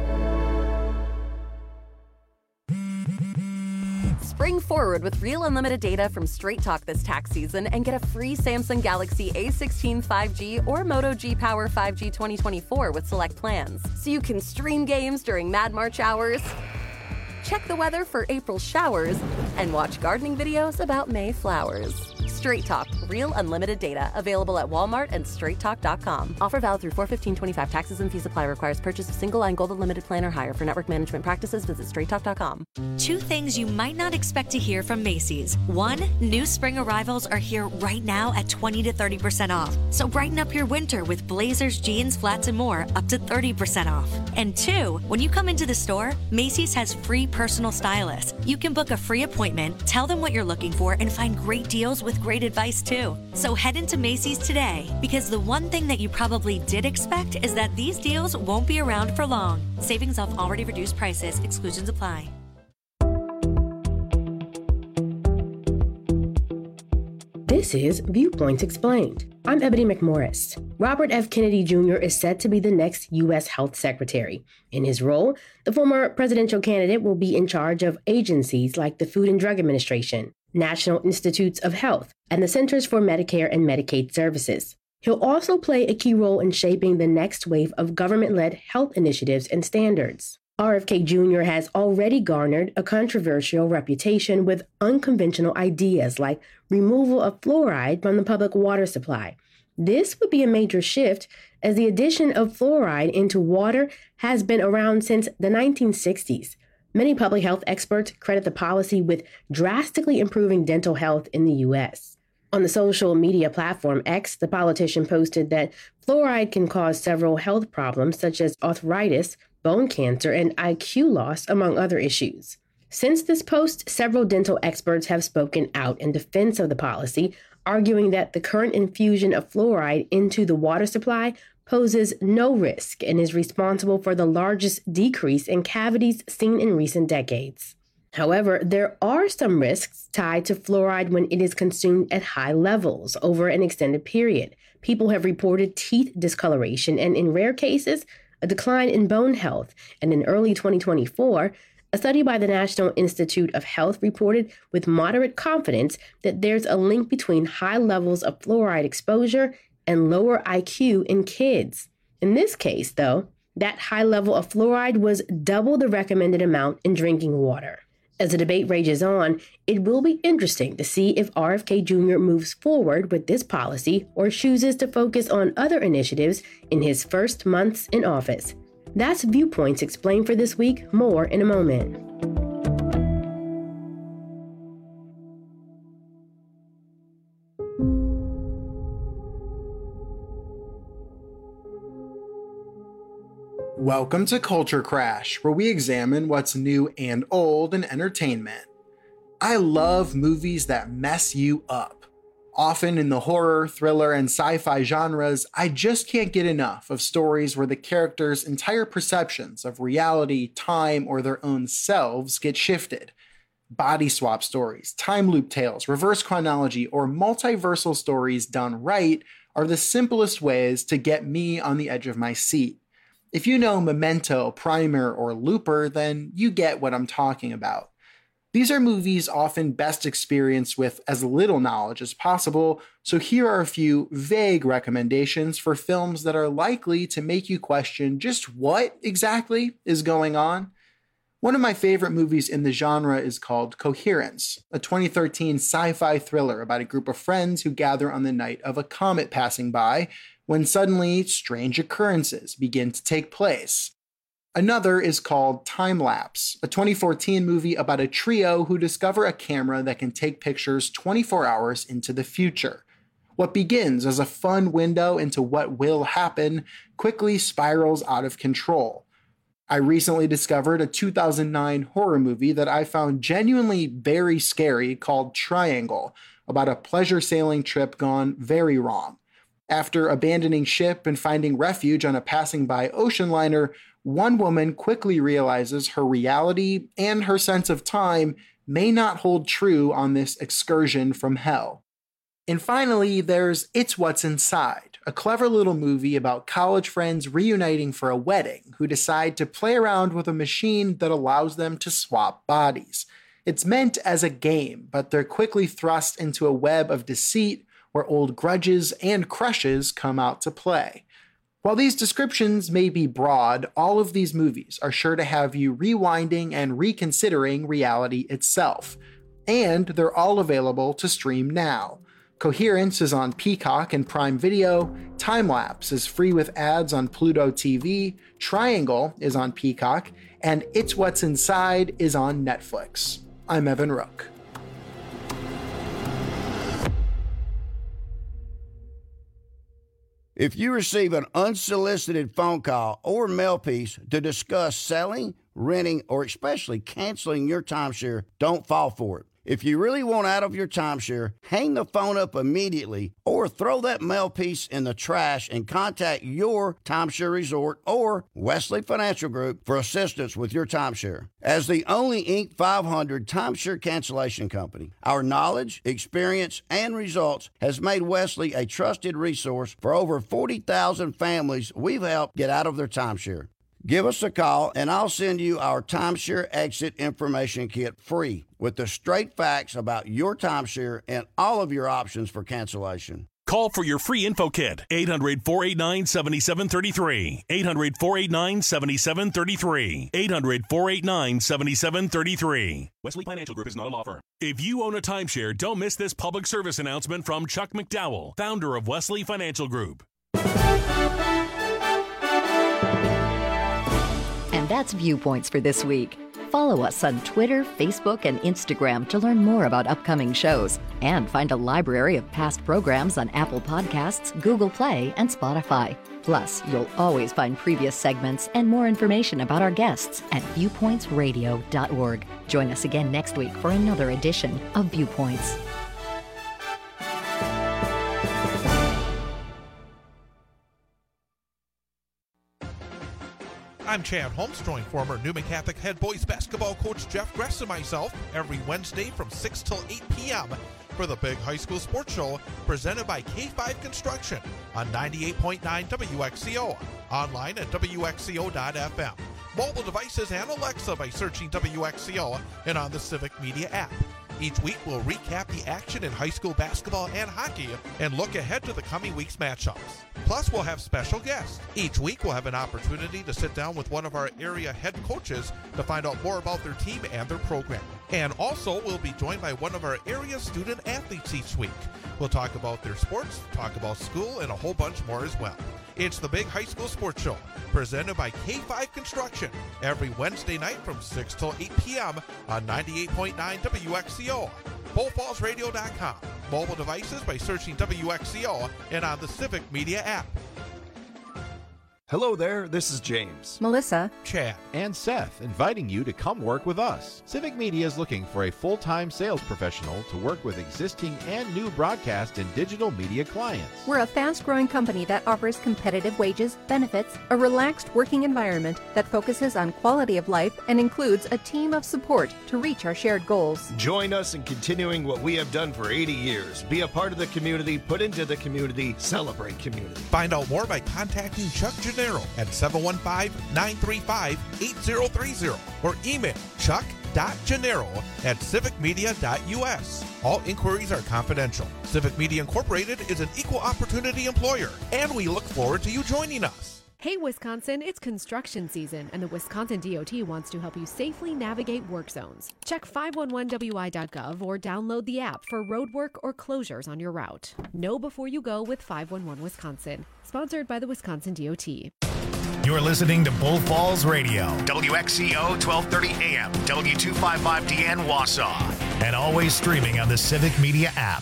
Spring forward with real unlimited data from Straight Talk this tax season and get a free Samsung Galaxy A16 5G or Moto G Power 5G 2024 with select plans. So you can stream games during Mad March hours, check the weather for April showers, and watch gardening videos about May flowers. Straight Talk, real unlimited data. Available at Walmart and straighttalk.com. Offer valid through 4/15/25. Taxes and fees apply. Requires purchase of single line gold unlimited plan or higher. For network management practices, visit straighttalk.com. 2 things you might not expect to hear from Macy's. 1, new spring arrivals are here right now at 20 to 30% off. So brighten up your winter with blazers, jeans, flats, and more up to 30% off. And 2, when you come into the store, Macy's has free personal stylists. You can book a free appointment, tell them what you're looking for, and find great deals with great advice too. So head into Macy's today, because the one thing that you probably did expect is that these deals won't be around for long. Savings off already reduced prices. Exclusions apply. This is Viewpoints Explained. I'm Ebony McMorris. Robert F. Kennedy Jr. is set to be the next U.S. Health Secretary. In his role, the former presidential candidate will be in charge of agencies like the Food and Drug Administration, National Institutes of Health, and the Centers for Medicare and Medicaid Services. He'll also play a key role in shaping the next wave of government-led health initiatives and standards. RFK Jr. has already garnered a controversial reputation with unconventional ideas like removal of fluoride from the public water supply. This would be a major shift, as the addition of fluoride into water has been around since the 1960s. Many public health experts credit the policy with drastically improving dental health in the U.S. On the social media platform X, the politician posted that fluoride can cause several health problems such as arthritis, bone cancer, and IQ loss, among other issues. Since this post, several dental experts have spoken out in defense of the policy, arguing that the current infusion of fluoride into the water supply poses no risk and is responsible for the largest decrease in cavities seen in recent decades. However, there are some risks tied to fluoride when it is consumed at high levels over an extended period. People have reported teeth discoloration and, in rare cases, a decline in bone health. And in early 2024, a study by the National Institute of Health reported with moderate confidence that there's a link between high levels of fluoride exposure and lower IQ in kids. In this case, though, that high level of fluoride was double the recommended amount in drinking water. As the debate rages on, it will be interesting to see if RFK Jr. moves forward with this policy or chooses to focus on other initiatives in his first months in office. That's Viewpoints Explained for this week. More in a moment. Welcome to Culture Crash, where we examine what's new and old in entertainment. I love movies that mess you up. Often in the horror, thriller, and sci-fi genres, I just can't get enough of stories where the characters' entire perceptions of reality, time, or their own selves get shifted. Body swap stories, time loop tales, reverse chronology, or multiversal stories done right are the simplest ways to get me on the edge of my seat. If you know Memento, Primer, or Looper, then you get what I'm talking about. These are movies often best experienced with as little knowledge as possible, so here are a few vague recommendations for films that are likely to make you question just what exactly is going on. One of my favorite movies in the genre is called Coherence, a 2013 sci-fi thriller about a group of friends who gather on the night of a comet passing by, when suddenly strange occurrences begin to take place. Another is called Time Lapse, a 2014 movie about a trio who discover a camera that can take pictures 24 hours into the future. What begins as a fun window into what will happen quickly spirals out of control. I recently discovered a 2009 horror movie that I found genuinely very scary called Triangle, about a pleasure sailing trip gone very wrong. After abandoning ship and finding refuge on a passing by ocean liner, one woman quickly realizes her reality and her sense of time may not hold true on this excursion from hell. And finally, there's It's What's Inside, a clever little movie about college friends reuniting for a wedding who decide to play around with a machine that allows them to swap bodies. It's meant as a game, but they're quickly thrust into a web of deceit where old grudges and crushes come out to play. While these descriptions may be broad, all of these movies are sure to have you rewinding and reconsidering reality itself. And they're all available to stream now. Coherence is on Peacock and Prime Video, Time Lapse is free with ads on Pluto TV, Triangle is on Peacock, and It's What's Inside is on Netflix. I'm Evan Rook. If you receive an unsolicited phone call or mail piece to discuss selling, renting, or especially canceling your timeshare, don't fall for it. If you really want out of your timeshare, hang the phone up immediately or throw that mail piece in the trash and contact your timeshare resort or Wesley Financial Group for assistance with your timeshare. As the only Inc. 500 timeshare cancellation company, our knowledge, experience, and results has made Wesley a trusted resource for over 40,000 families we've helped get out of their timeshare. Give us a call and I'll send you our timeshare exit information kit free with the straight facts about your timeshare and all of your options for cancellation. Call for your free info kit, 800-489-7733, 800-489-7733, 800-489-7733. Wesley Financial Group is not a law firm. If you own a timeshare, don't miss this public service announcement from Chuck McDowell, founder of Wesley Financial Group. And that's Viewpoints for this week. Follow us on Twitter, Facebook, and Instagram to learn more about upcoming shows and find a library of past programs on Apple Podcasts, Google Play, and Spotify. Plus, you'll always find previous segments and more information about our guests at viewpointsradio.org. Join us again next week for another edition of Viewpoints. I'm Chad Holmes, join former Newman Catholic head boys basketball coach Jeff Gress and myself every Wednesday from 6 till 8 p.m. for the Big High School Sports Show presented by K5 Construction on 98.9 WXCO, online at WXCO.FM, mobile devices and Alexa by searching WXCO and on the Civic Media app. Each week, we'll recap the action in high school basketball and hockey and look ahead to the coming week's matchups. Plus, we'll have special guests. Each week, we'll have an opportunity to sit down with one of our area head coaches to find out more about their team and their program. And also, we'll be joined by one of our area student athletes each week. We'll talk about their sports, talk about school, and a whole bunch more as well. It's the Big High School Sports Show, presented by K5 Construction, every Wednesday night from 6 till 8 p.m. on 98.9 WXCO, BullFallsRadio.com, mobile devices by searching WXCO, and on the Civic Media app. Hello there, this is James, Melissa, Chad, and Seth, inviting you to come work with us. Civic Media is looking for a full-time sales professional to work with existing and new broadcast and digital media clients. We're a fast-growing company that offers competitive wages, benefits, a relaxed working environment that focuses on quality of life, and includes a team of support to reach our shared goals. Join us in continuing what we have done for 80 years. Be a part of the community, put into the community, celebrate community. Find out more by contacting Chuck at 715-935-8030 or email Chuck c.gennaro@civicmedia.us. All inquiries are confidential. Civic Media Incorporated is an equal opportunity employer, and we look forward to you joining us. Hey, Wisconsin, it's construction season, and the Wisconsin DOT wants to help you safely navigate work zones. Check 511wi.gov or download the app for road work or closures on your route. Know before you go with 511 Wisconsin. Sponsored by the Wisconsin DOT. You're listening to Bull Falls Radio, WXCO 1230 AM, W255DN Wausau, and always streaming on the Civic Media app.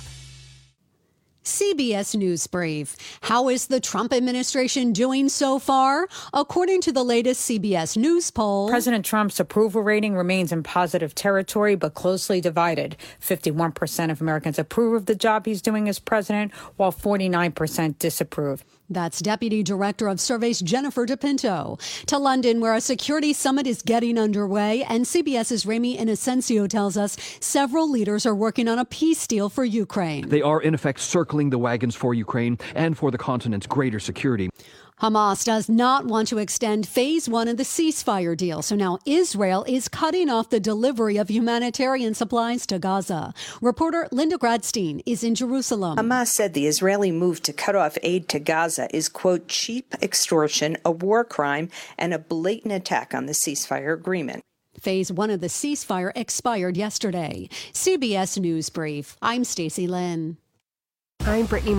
CBS News Brief. How is the Trump administration doing so far? According to the latest CBS News poll, President Trump's approval rating remains in positive territory, but closely divided. 51% of Americans approve of the job he's doing as president, while 49% disapprove. That's Deputy Director of Surveys Jennifer DePinto. To London, where a security summit is getting underway, and CBS's Ramy Inocencio tells us several leaders are working on a peace deal for Ukraine. They are, in effect, circling the wagons for Ukraine and for the continent's greater security. Hamas does not want to extend phase one of the ceasefire deal, so now Israel is cutting off the delivery of humanitarian supplies to Gaza. Reporter Linda Gradstein is in Jerusalem. Hamas said the Israeli move to cut off aid to Gaza is, quote, cheap extortion, a war crime, and a blatant attack on the ceasefire agreement. Phase one of the ceasefire expired yesterday. CBS News Brief. I'm Stacey Lynn. I'm Brittany